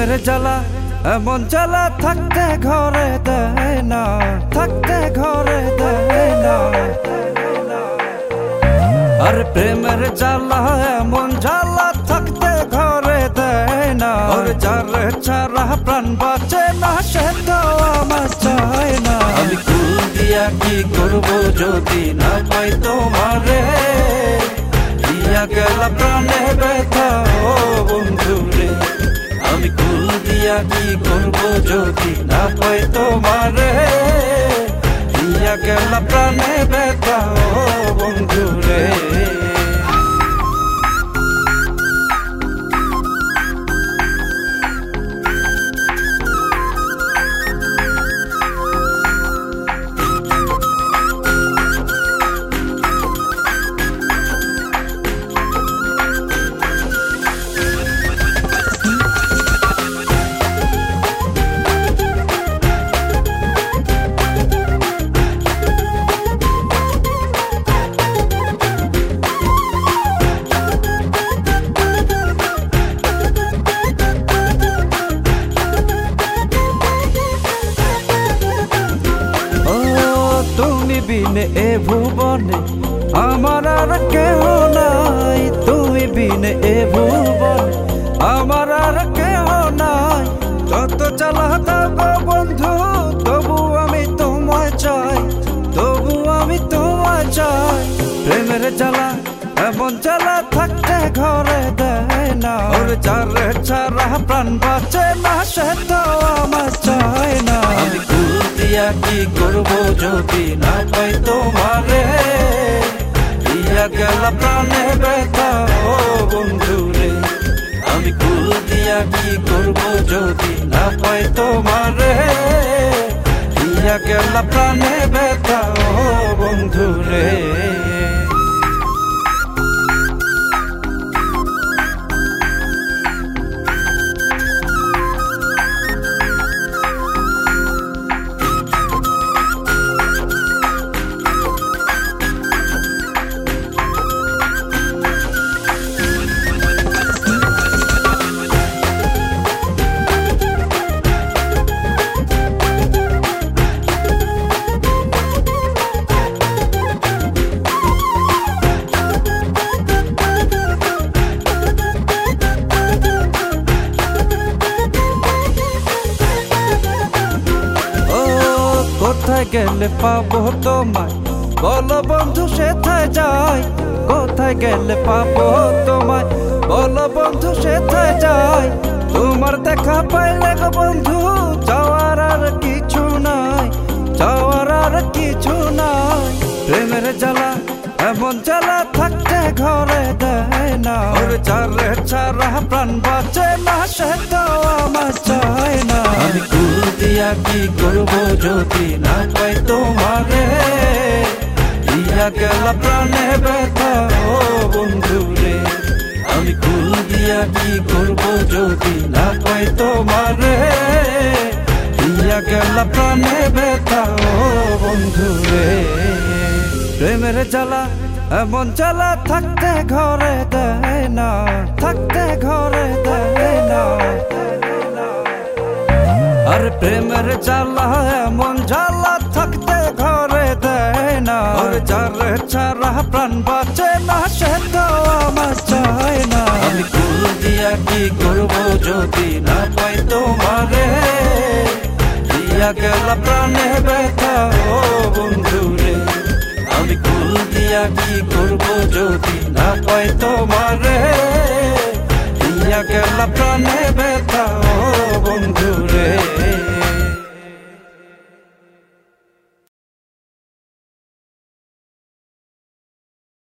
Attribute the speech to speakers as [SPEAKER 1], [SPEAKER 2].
[SPEAKER 1] প্রেমের জ্বালা এমন জ্বালা থাকতে ঘরে দেয় না, থাকতে ঘরে দেয় না। আর প্রেমের জ্বালা এমন জ্বালা থাকতে ঘরে দেয় না। আর যার ছাড়া প্রাণ বাঁচে না সে তো আমার চায় না। আমি কুল দিয়া কি করবো যদি না পাই তোমারে, দিয়া গেল প্রাণে ব্যথা ও বন্ধু রে। আমি কুল দিয়া কি করবো যদি না পাই তোমারে, দিয়া গেল প্রাণে ব্যথা ও বন্ধু রে। বিনে এ ভুবনে আমার আর কেহ নাই, তুমি বিনে এ ভুবনে আমার আর কেহ নাই। যত জ্বালা দাও বন্ধু তবু আমি তোমায় চাই, তবু আমি তোমায় চাই। প্রেমের জ্বালা এমন জ্বালা থাকতে ঘরে দেয় না। ওর যার ছাড়া প্রাণ বাঁচে না সে তো আমার চায় না। আমি কুল দিয়া কি করবো যদি না পাই তোমারে, দিয়া গেল প্রাণে ব্যথা ও বন্ধু রে। আমি কুল দিয়া কি করবো যদি না পাই তোমারে, দিয়া গেল প্রাণে ব্যথা ও বন্ধু রে। কোথায় গেলে পাবো তোমায় বলো বন্ধু সেথায় যাই, কোথায় গেলে পাবো তোমায় বলো বন্ধু সেথায় যাই। তোমার দেখা পাইলে গো বন্ধু যাওয়ার আর কিছু নাই, যাওয়ার আর কিছু নাই। প্রেমের জ্বালা এমন জ্বালা থাকতে ঘরে দেয় না। ওর যার ছাড়া প্রাণ বাঁচে না সে তো আমার চায় না। আমি কুল দিয়া কি করবো যদি না পাই তোমারে, দিয়া গেল প্রাণে ব্যথা ও বন্ধু রে। আমি কুল দিয়া কি করবো যদি না পাই তোমারে, দিয়া গেল প্রাণে ব্যথা ও বন্ধু রে। প্রেমের জ্বালা এমন জ্বালা থাকতে ঘরে দেয় না, থাকতে ঘরে দেয় না। আর প্রেমের জ্বালা এমন জ্বালা থাকতে ঘরে দেয় না। আর যার ছাড়া প্রাণ বাঁচে না সে তো আমার চায় না। আমি কুল দিয়া কি করবো যদি না পাই তোমারে, দিয়া গেল প্রাণে ব্যথা ও বন্ধু রে। আমি কুল দিয়া কি করবো যদি না পাই তোমারে, দিয়া গেল প্রাণে ব্যথা ও বন্ধু।